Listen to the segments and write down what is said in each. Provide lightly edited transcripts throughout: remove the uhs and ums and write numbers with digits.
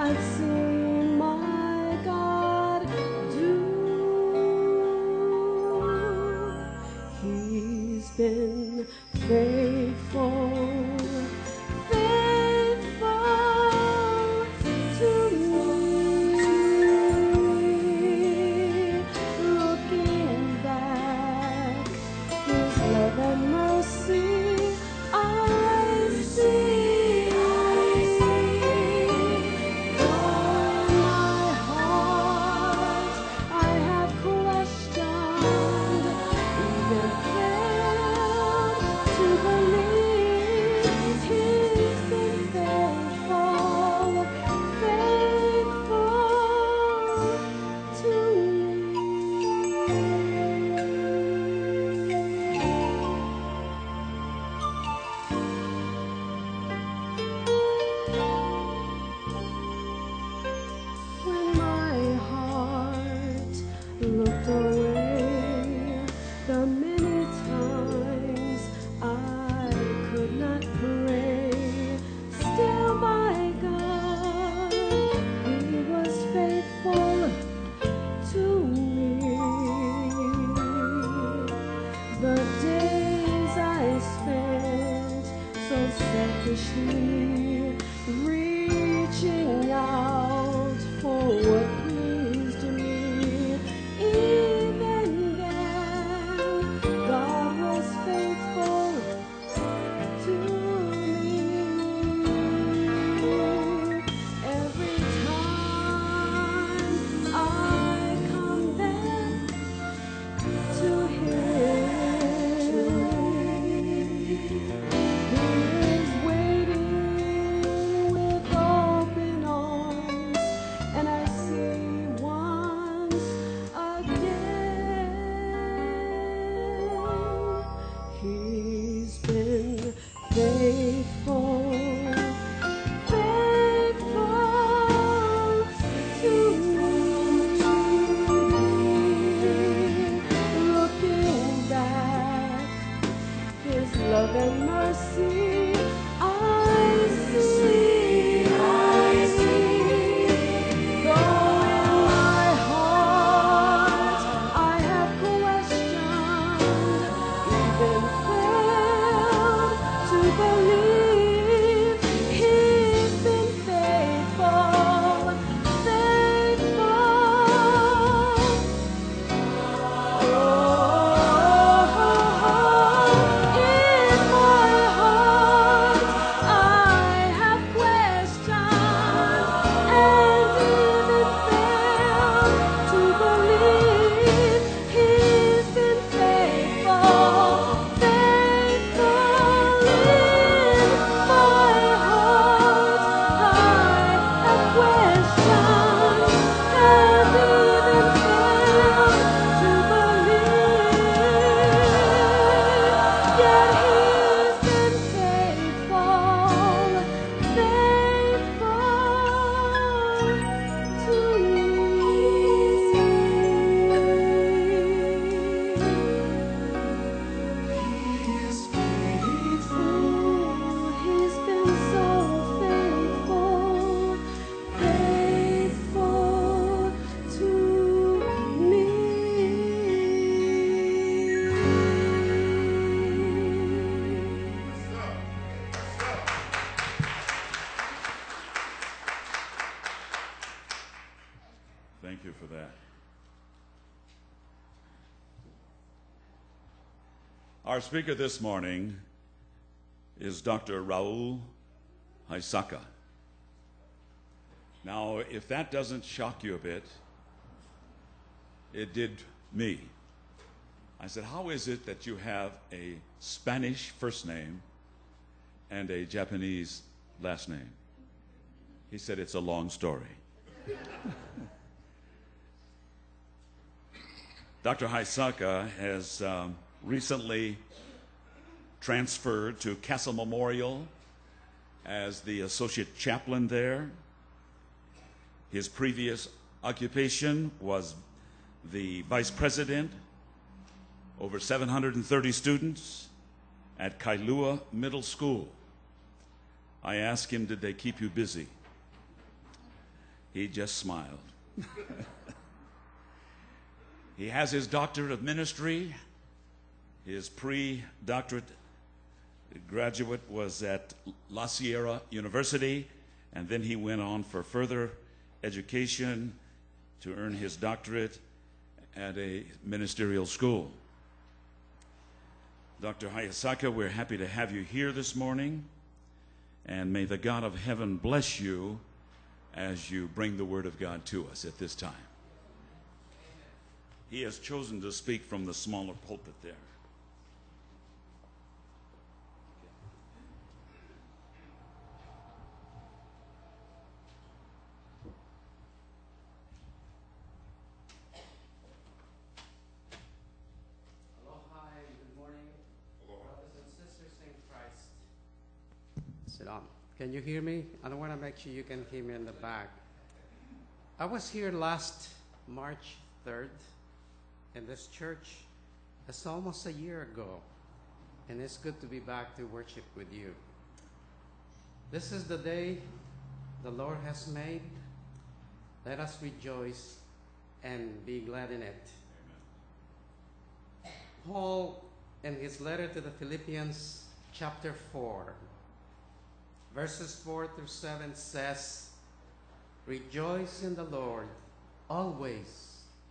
I've seen my God do. He's been faithful, faithful to me. Looking back, His love and mercy I see. Though in my heart I have questioned, even failed to believe, He's been faithful, faithful to me. When my heart looked away, the many times I could not pray, still my God, He was faithful to me. The days I spent so selfishly reaching out for what pleased me, even then God was faithful to me. Every time I come back to Him, He is waiting with open arms, and I see once again. He's been faithful, faithful to me. Looking back, His love and mercy I see. Though in my heart I have questioned, even failed to believe, He's been faithful, faithful. In my heart I have questioned and even failed to believe, He's been faithful, faithful. In my heart I have questioned and even failed to believe, yet He's been faithful, faithful to me. He is faithful. He's been so faithful, faithful to me. Thank you for that. Our speaker this morning is Dr. Raul Haisaka. Now, if that doesn't shock you a bit, it did me. I said, how is it that you have a Spanish first name and a Japanese last name? He said, it's a long story. Dr. Haisaka has recently transferred to Castle Memorial as the associate chaplain there. His previous occupation was the vice president, over 730 students at Kailua Middle School. I asked him, did they keep you busy? He just smiled. He has his doctorate of ministry. His pre-doctorate graduate was at La Sierra University, and then he went on for further education to earn his doctorate at a ministerial school. Dr. Hayasaka, we're happy to have you here this morning, and may the God of heaven bless you as you bring the Word of God to us at this time. He has chosen to speak from the smaller pulpit there. Aloha and good morning, brothers and sisters in Christ. Sit down. Can you hear me? I don't want to make sure you can hear me in the back. I was here last March 3rd in this church. It's almost a year ago, and it's good to be back to worship with you. This is the day the Lord has made. Let us rejoice and be glad in it. Paul, in his letter to the Philippians, chapter 4, verses 4 through 7 says, "Rejoice in the Lord always.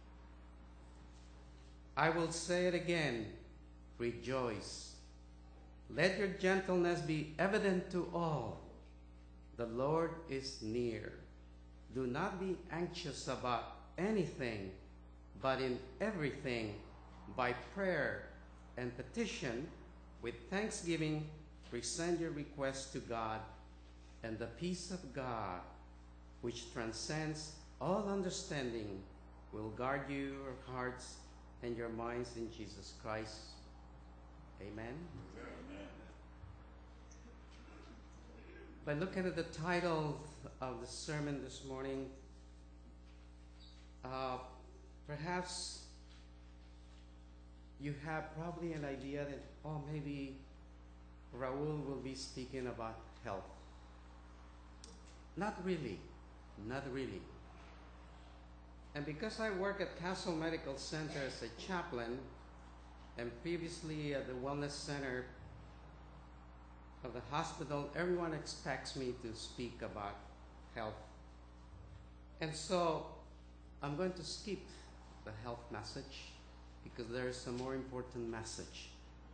I will say it again, rejoice. Let your gentleness be evident to all. The Lord is near. Do not be anxious about anything, but in everything, by prayer and petition, with thanksgiving, present your requests to God, and the peace of God, which transcends all understanding, will guard your hearts and your minds in Jesus Christ." Amen. By looking at the title of the sermon this morning, perhaps you have probably an idea that, oh, maybe Raul will be speaking about health. Not really. Not really. And because I work at Castle Medical Center as a chaplain, and previously at the Wellness Center of the hospital, everyone expects me to speak about health. And so I'm going to skip the health message because there is a more important message.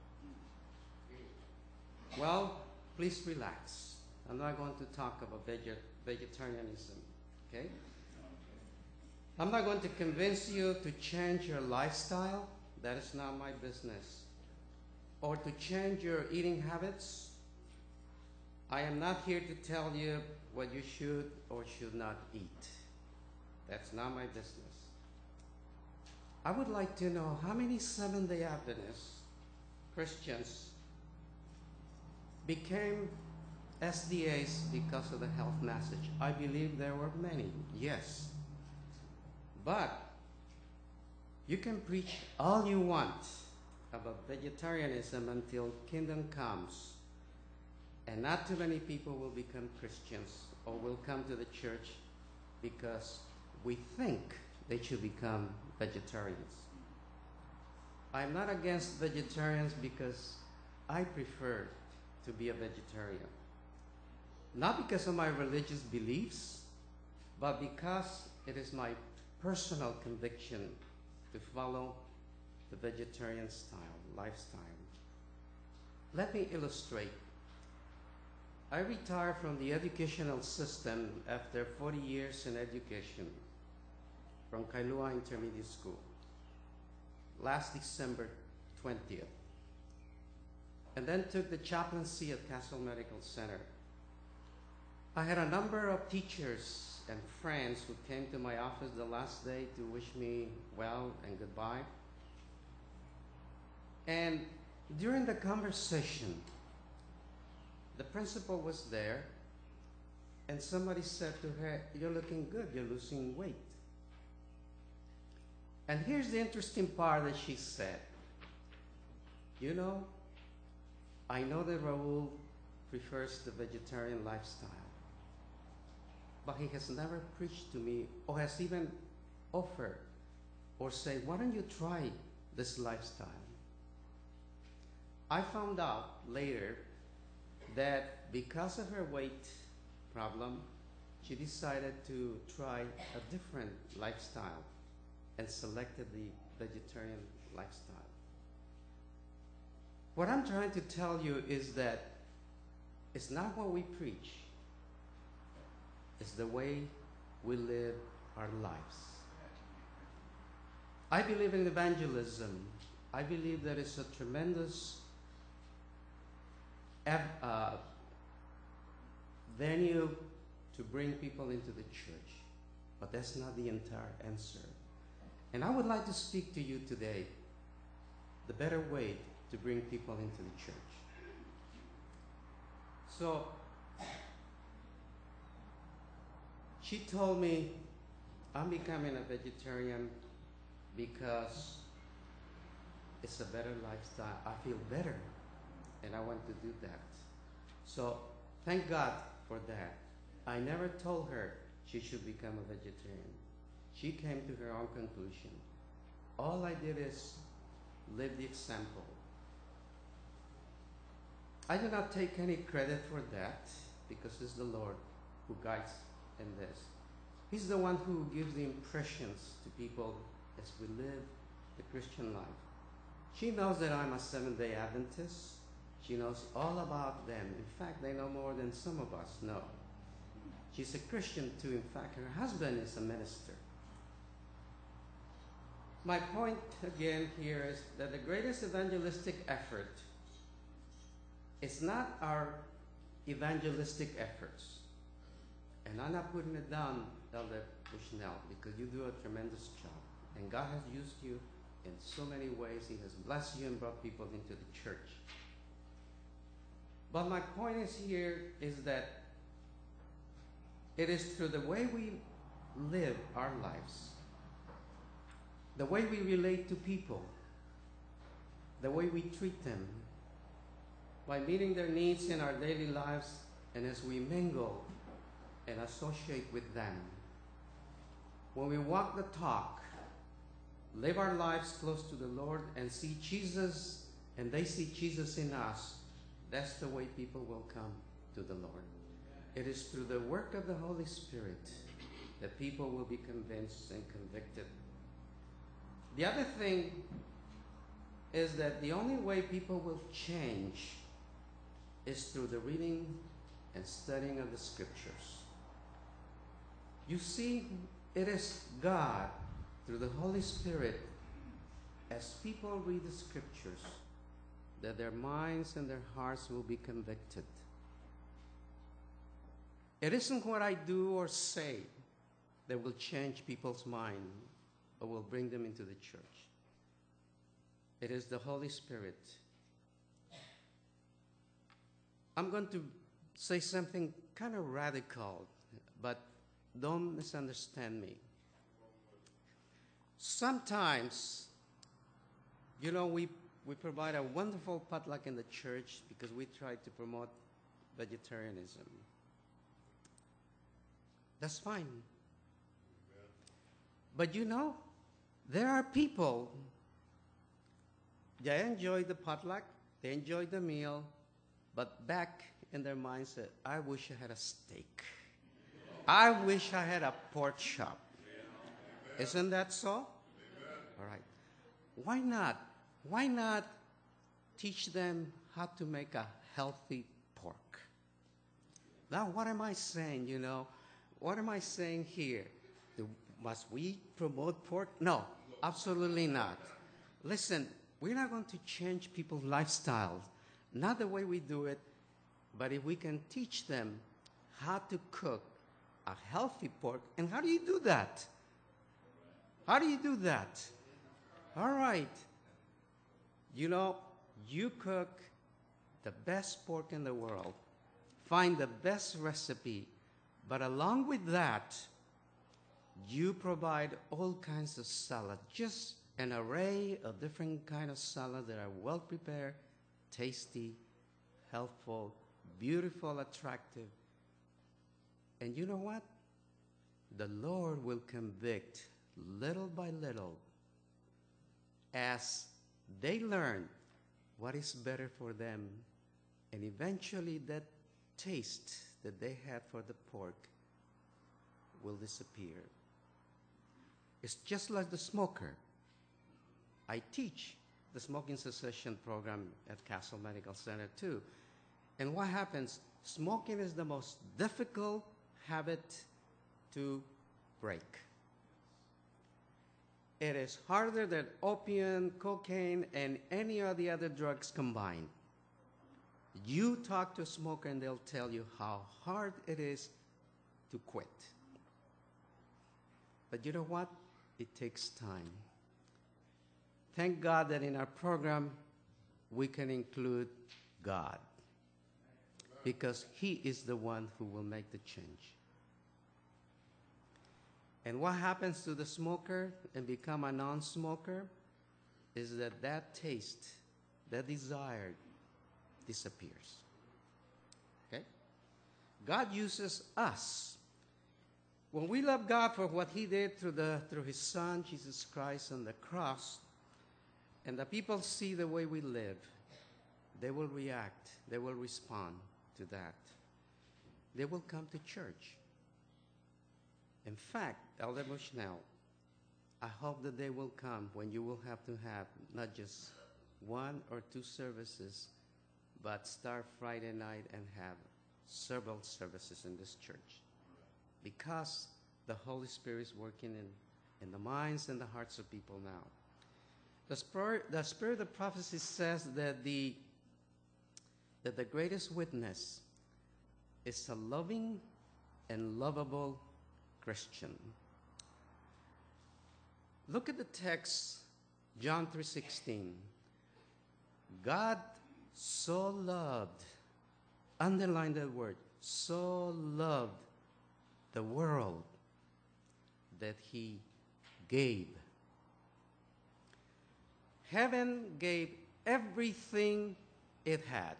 Well, please relax. I'm not going to talk about vegetarianism, okay? I'm not going to convince you to change your lifestyle. That is not my business. Or to change your eating habits. I am not here to tell you what you should or should not eat. That's not my business. I would like to know how many Seventh-day Adventist Christians became SDAs because of the health message. I believe there were many, yes. But you can preach all you want about vegetarianism until kingdom comes, and not too many people will become Christians or will come to the church because we think they should become vegetarians. I'm not against vegetarians because I prefer to be a vegetarian. Not because of my religious beliefs, but because it is my personal conviction to follow the vegetarian lifestyle. Let me illustrate. I retired from the educational system after 40 years in education from Kailua Intermediate School last December 20th, and then took the chaplaincy at Castle Medical Center. I had a number of teachers and friends who came to my office the last day to wish me well and goodbye. And during the conversation, the principal was there, and somebody said to her, "You're looking good, you're losing weight." And here's the interesting part that she said. "You know, I know that Raul prefers the vegetarian lifestyle, but he has never preached to me or has even offered or say, why don't you try this lifestyle? I found out later that because of her weight problem, she decided to try a different lifestyle and selected the vegetarian lifestyle. What I'm trying to tell you is that it's not what we preach, it's the way we live our lives. I believe in evangelism. I believe there is a tremendous venue to bring people into the church, but that's not the entire answer. And I would like to speak to you today the better way to bring people into the church. So she told me, I'm becoming a vegetarian because it's a better lifestyle. I feel better and I want to do that. So thank God for that. I never told her she should become a vegetarian. She came to her own conclusion. All I did is live the example. I do not take any credit for that because it's the Lord who guides in this. He's the one who gives the impressions to people as we live the Christian life. She knows that I'm a Seventh-day Adventist. She knows all about them. In fact, they know more than some of us know. She's a Christian too. In fact, her husband is a minister. My point again here is that the greatest evangelistic effort is not our evangelistic efforts. And I'm not putting it down, Elder Bushnell, because you do a tremendous job. And God has used you in so many ways. He has blessed you and brought people into the church. But my point is here is that it is through the way we live our lives, the way we relate to people, the way we treat them, by meeting their needs in our daily lives and as we mingle and associate with them. When we walk the talk, live our lives close to the Lord and see Jesus, and they see Jesus in us, that's the way people will come to the Lord. It is through the work of the Holy Spirit that people will be convinced and convicted. The other thing is that the only way people will change is through the reading and studying of the scriptures. You see, it is God, through the Holy Spirit, as people read the scriptures, that their minds and their hearts will be convicted. It isn't what I do or say that will change people's mind or will bring them into the church. It is the Holy Spirit. I'm going to say something kind of radical, but don't misunderstand me. Sometimes, you know, we provide a wonderful potluck in the church because we try to promote vegetarianism. That's fine. But you know, there are people, they enjoy the potluck, they enjoy the meal, but back in their mindset, I wish I had a steak. I wish I had a pork chop. Isn't that so? All right. Why not? Why not teach them how to make a healthy pork? Now, what am I saying, you know? What am I saying here? Must we promote pork? No, absolutely not. Listen, we're not going to change people's lifestyles, not the way we do it, but if we can teach them how to cook a healthy pork. And how do you do that? How do you do that? All right. You know, you cook the best pork in the world, find the best recipe, but along with that, you provide all kinds of salad, just an array of different kinds of salad that are well prepared, tasty, healthful, beautiful, attractive. And you know what? the Lord will convict little by little as they learn what is better for them, and eventually that taste that they had for the pork will disappear. It's just like the smoker. I teach the smoking cessation program at Castle Medical Center too. And what happens? Smoking is the most difficult habit to break. It is harder than opium, cocaine, and any of the other drugs combined. You talk to a smoker and they'll tell you how hard it is to quit. But you know what? It takes time. Thank God that in our program we can include God, because He is the one who will make the change. And what happens to the smoker and become a non-smoker is that that taste, that desire disappears. Okay? God uses us. When we love God for what He did through His Son, Jesus Christ, on the cross, and the people see the way we live, they will react, they will respond to that. They will come to church. In fact, Elder Bushnell, I hope that they will come when you will have to have not just one or two services, but start Friday night and have several services in this church. Because the Holy Spirit is working in the minds and the hearts of people now. The spirit of prophecy says that the greatest witness is a loving and lovable Christian. Look at the text, John 3:16. God so loved, underline that word, so loved the world that He gave. Heaven gave everything it had.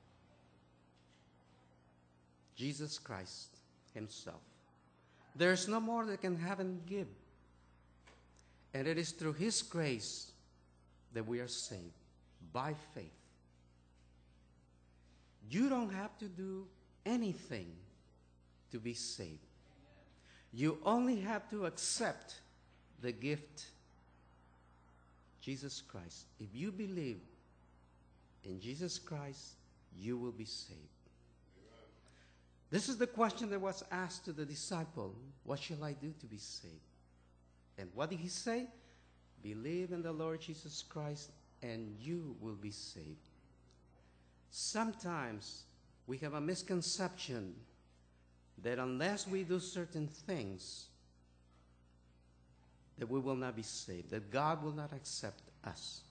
Jesus Christ Himself. There's no more that can heaven give. And it is through His grace that we are saved, by faith. You don't have to do anything to be saved. You only have to accept the gift, Jesus Christ. If you believe in Jesus Christ, you will be saved. This is the question that was asked to the disciple. What shall I do to be saved? And what did He say? Believe in the Lord Jesus Christ and you will be saved. Sometimes we have a misconception that unless we do certain things, that we will not be saved, that God will not accept us.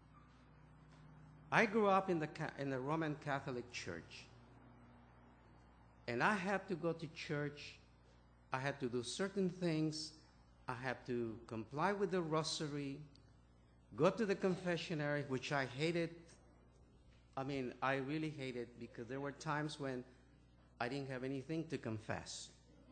I grew up in the Roman Catholic Church, and I had to go to church. I had to do certain things. I had to comply with the rosary, go to the confessionary, which I hated. I mean, I really hated, because there were times when I didn't have anything to confess.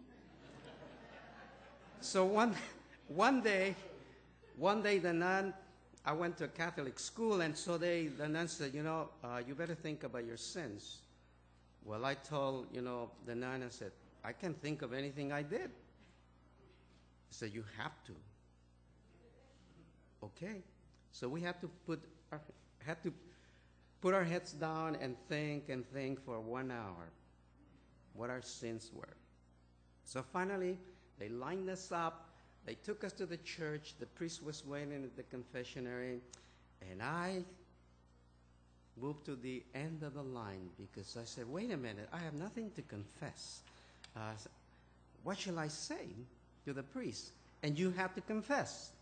So one day the nun, I went to a Catholic school, and so the nun said, you better think about your sins. Well, I told, the nun, I said, I can't think of anything I did. He said, you have to. Okay. So we had to put our heads down and think for 1 hour what our sins were. So finally, they lined us up. They took us to the church. The priest was waiting at the confessionary, and I moved to the end of the line because I said, wait a minute, I have nothing to confess. What shall I say to the priest? And you have to confess.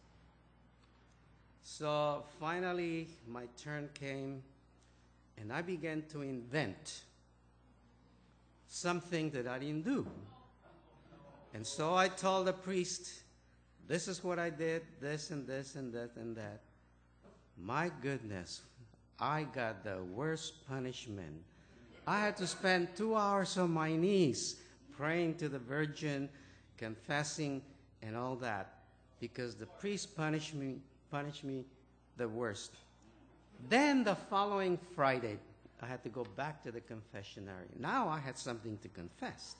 So finally, my turn came, and I began to invent something that I didn't do. And so I told the priest, this is what I did, this and this and that and that. My goodness, I got the worst punishment. I had to spend 2 hours on my knees praying to the Virgin, confessing and all that, because the priest punished me the worst. Then the following Friday, I had to go back to the confessionary. Now I had something to confess.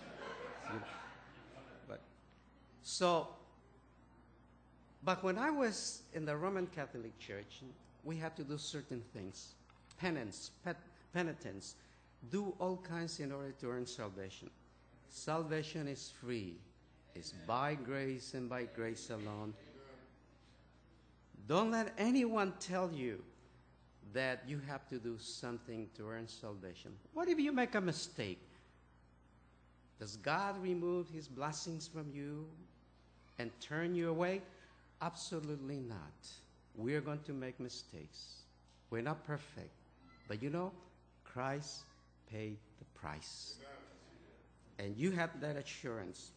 But when I was in the Roman Catholic Church, we had to do certain things. Penitence, do all kinds in order to earn salvation. Salvation is free. It's by grace and by grace alone. Don't let anyone tell you that you have to do something to earn salvation. What if you make a mistake? Does God remove his blessings from you and turn you away? Absolutely not. We are going to make mistakes. We're not perfect. But you know, Christ paid the price. And you have that assurance.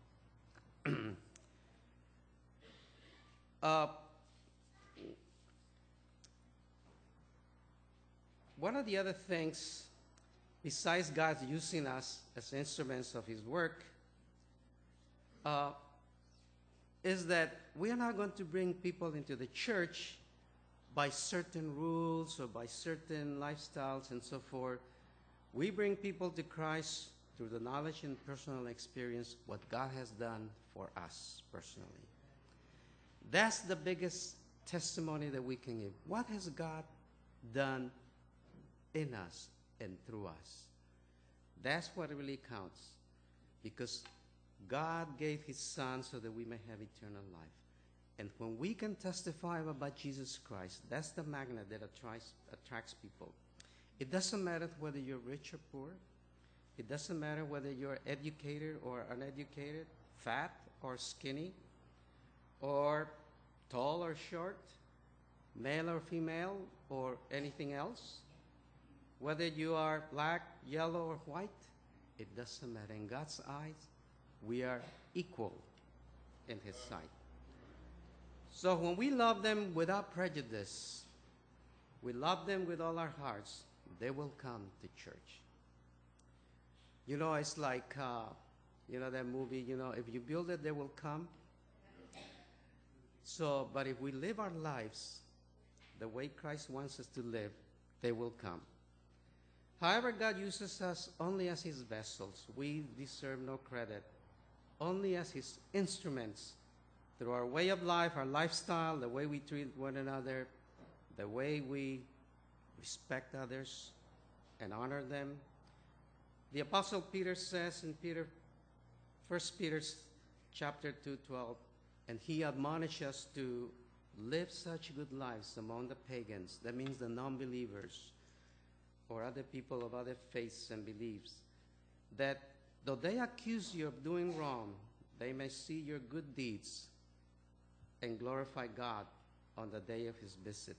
One of the other things, besides God using us as instruments of his work, is that we are not going to bring people into the church by certain rules or by certain lifestyles and so forth. We bring people to Christ through the knowledge and personal experience, what God has done for us personally. That's the biggest testimony that we can give. What has God done in us and through us? That's what really counts, because God gave his Son so that we may have eternal life. And when we can testify about Jesus Christ, that's the magnet that attracts people. It doesn't matter whether you're rich or poor. It doesn't matter whether you're educated or uneducated, fat or skinny, or tall or short, male or female, or anything else. Whether you are black, yellow, or white, it doesn't matter. In God's eyes, we are equal in his sight. So when we love them without prejudice, we love them with all our hearts, they will come to church. You know, it's like, that movie, if you build it, they will come. So, but if we live our lives the way Christ wants us to live, they will come. However, God uses us only as his vessels. We deserve no credit. Only as his instruments, through our way of life, our lifestyle, the way we treat one another, the way we respect others and honor them. The Apostle Peter says in 1 Peter chapter 2:12, and he admonishes us to live such good lives among the pagans. That means the non-believers or other people of other faiths and beliefs, that though they accuse you of doing wrong, they may see your good deeds and glorify God on the day of his visit.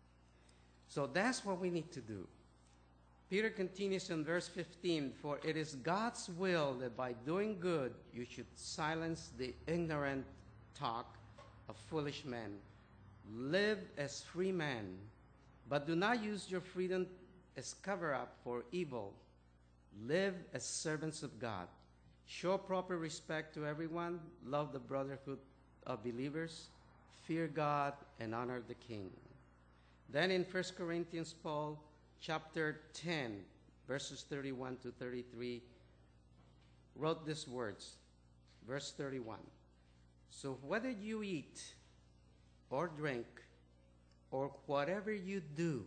So that's what we need to do. Peter continues in verse 15, for it is God's will that by doing good you should silence the ignorant talk of foolish men. Live as free men, but do not use your freedom as cover-up for evil. Live as servants of God. Show proper respect to everyone. Love the brotherhood of believers. Fear God and honor the king. Then in 1 Corinthians, Paul, chapter 10, verses 31 to 33, wrote these words. Verse 31. So whether you eat or drink or whatever you do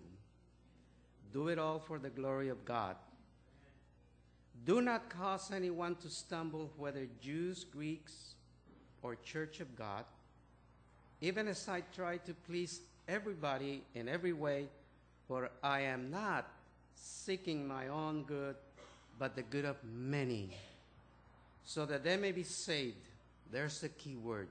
it all for the glory of God. Do not cause anyone to stumble, whether Jews, Greeks, or Church of God, even as I try to please everybody in every way, for I am not seeking my own good, but the good of many, so that they may be saved. There's the key word.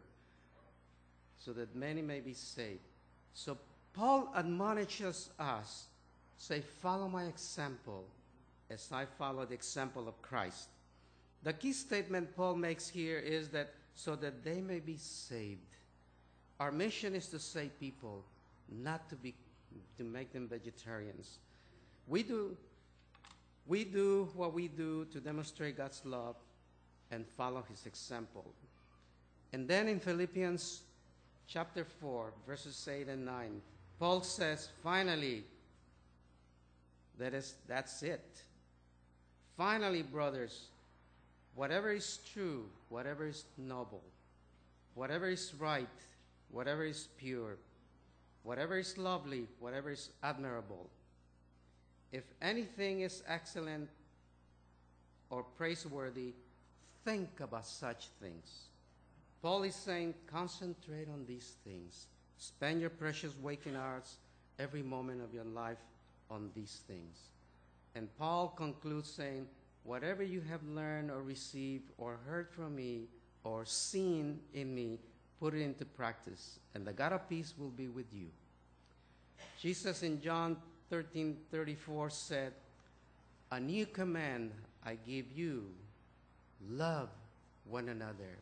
So that many may be saved. So Paul admonishes us, say, follow my example as I follow the example of Christ. The key statement Paul makes here is that so that they may be saved. Our mission is to save people, not to make them vegetarians. We do what we do to demonstrate God's love and follow his example. And then in Philippians chapter 4, verses 8 and 9, Paul says, finally, that's it. Finally, brothers, whatever is true, whatever is noble, whatever is right, whatever is pure, whatever is lovely, whatever is admirable, if anything is excellent or praiseworthy, think about such things. Paul is saying, concentrate on these things. Spend your precious waking hours, every moment of your life, on these things. And Paul concludes saying, whatever you have learned or received or heard from me or seen in me, put it into practice, and the God of peace will be with you. Jesus in John 13:34 said, a new command I give you, love one another.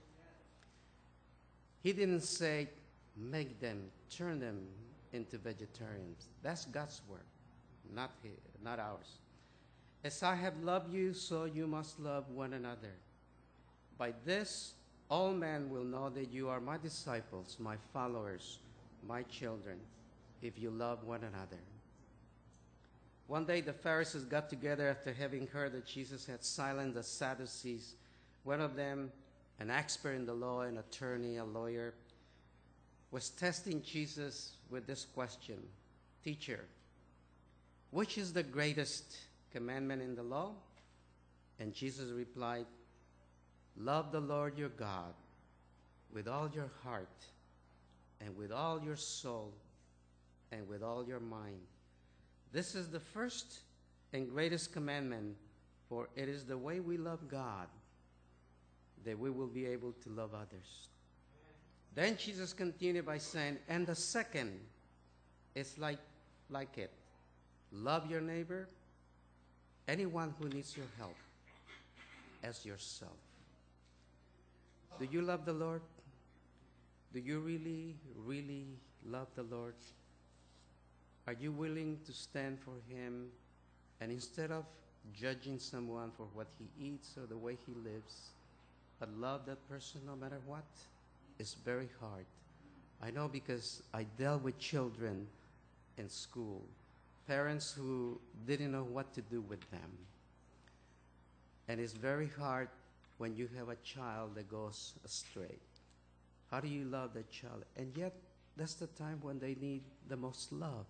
He didn't say, make them, turn them into vegetarians. That's God's work, not ours. As I have loved you, so you must love one another. By this, all men will know that you are my disciples, my followers, my children, if you love one another. One day the Pharisees got together after having heard that Jesus had silenced the Sadducees. One of them, an expert in the law, an attorney, a lawyer, was testing Jesus with this question, teacher, which is the greatest commandment in the law? And Jesus replied, love the Lord your God with all your heart and with all your soul and with all your mind. This is the first and greatest commandment, for it is the way we love God that we will be able to love others. Then Jesus continued by saying, and the second is like it. Love your neighbor, anyone who needs your help, as yourself. Do you love the Lord? Do you really, really love the Lord? Are you willing to stand for Him, and instead of judging someone for what he eats or the way he lives, but love that person no matter what? It's very hard. I know because I dealt with children in school, parents who didn't know what to do with them. And it's very hard when you have a child that goes astray. How do you love that child? And yet, that's the time when they need the most love.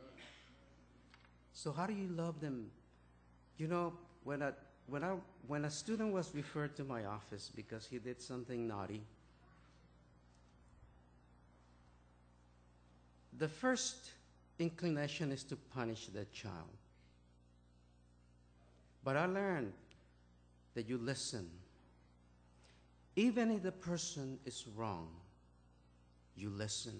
So how do you love them? You know, when a student was referred to my office because he did something naughty, the first inclination is to punish that child. But I learned that you listen. Even if the person is wrong, you listen.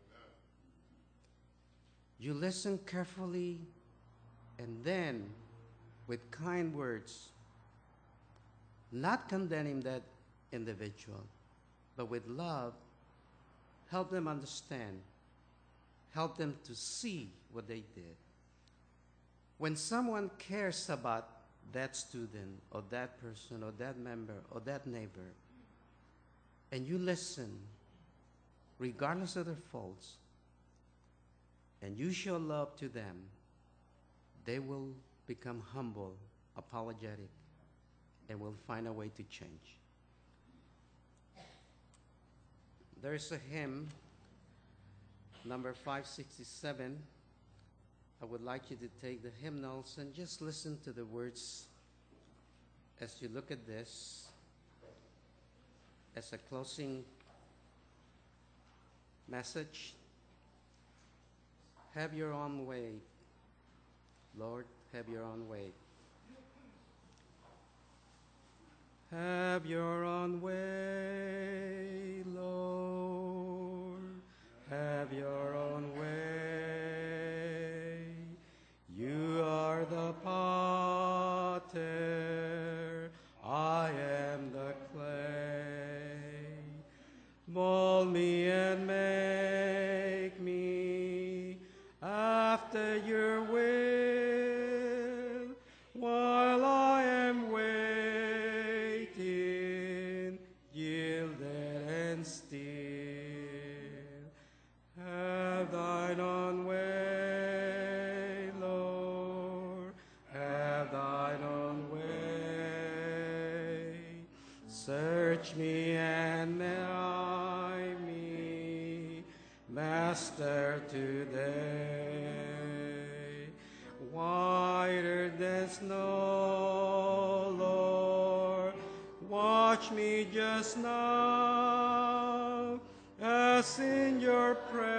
You listen carefully, and then, with kind words, not condemning that individual, but with love, help them understand, help them to see what they did. When someone cares about that student or that person or that member or that neighbor, and you listen, regardless of their faults, and you show love to them, they will become humble, apologetic, and will find a way to change. There is a hymn, number 567. I would like you to take the hymnals and just listen to the words as you look at this as a closing message. Have your own way, Lord, have your own way. Have your own way, Lord, have your own way. You are the potter, I am the clay. Mold me and make me after your will, while I am waiting still. Have thine own way, Lord, have thine own way. Search me and try me, Master, today. Whiter than snow, Lord, watch me just now, as in your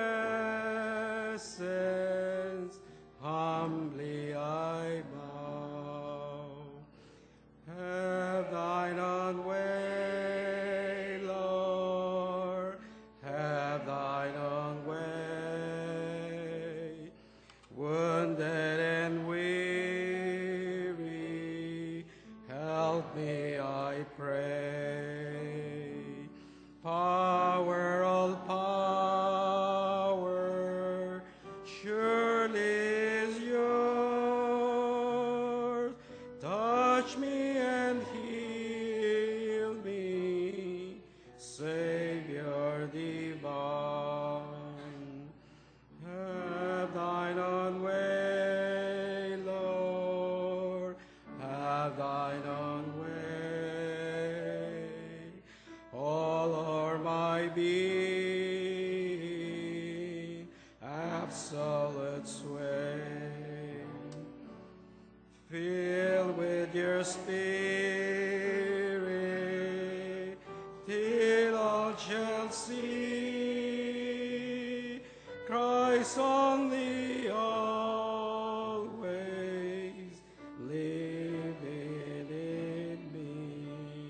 presence humbly I bow. Have thine own way, Lord, have thine own way. Wounded and weary, help me, I pray. Power, all power, surely is yours. Touch me and heal me, Savior divine. Have thine own way, Lord, have thine own way. All o'er my being, absolute sway. Fill with your spirit, till all shall see Christ only, always living in me.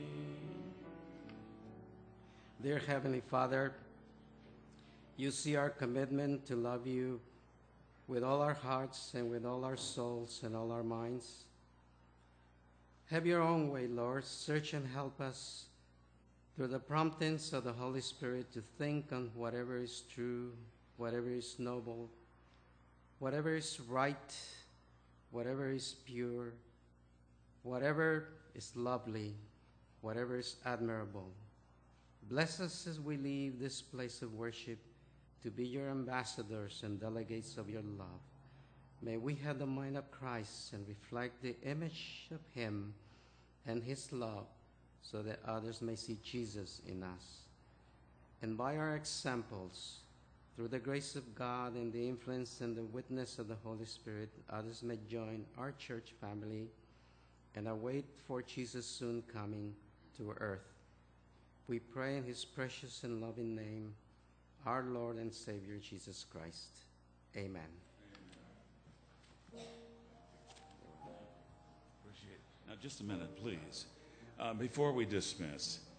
Dear Heavenly Father, you see our commitment to love you with all our hearts and with all our souls and all our minds. Have your own way, Lord. Search and help us through the promptings of the Holy Spirit to think on whatever is true, whatever is noble, whatever is right, whatever is pure, whatever is lovely, whatever is admirable. Bless us as we leave this place of worship to be your ambassadors and delegates of your love. May we have the mind of Christ and reflect the image of him and his love, so that others may see Jesus in us. And by our examples, through the grace of God and the influence and the witness of the Holy Spirit, others may join our church family and await for Jesus' soon coming to earth. We pray in his precious and loving name, our Lord and Savior, Jesus Christ. Amen. Appreciate it. Now, just a minute, please. Before we dismiss,